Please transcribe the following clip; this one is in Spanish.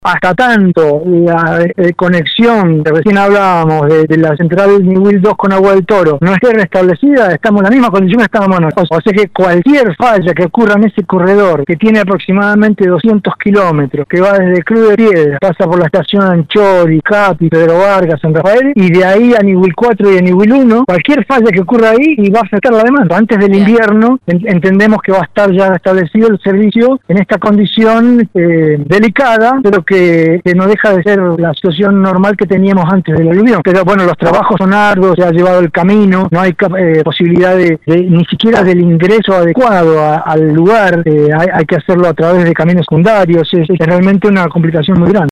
Hasta tanto la conexión que recién hablábamos de la central Ñihuil 2 con Agua del Toro no esté restablecida, estamos en la misma condición que estábamos nosotros. O sea que cualquier falla que ocurra en ese corredor, que tiene aproximadamente 200 kilómetros, que va desde Cruz de Piedra, pasa por la estación Anchori, Capi, Pedro Vargas, San Rafael, y de ahí a Ñihuil 4 y a Ñihuil 1, cualquier falla que ocurra ahí y va a afectar la demanda. Antes del invierno entendemos que va a estar ya restablecido el servicio en esta condición delicada, pero que no deja de ser la situación normal que teníamos antes del aluvión. Pero bueno, los trabajos son arduos, se ha llevado el camino, no hay posibilidad ni siquiera del ingreso adecuado al lugar, hay que hacerlo a través de caminos secundarios, es realmente una complicación muy grande.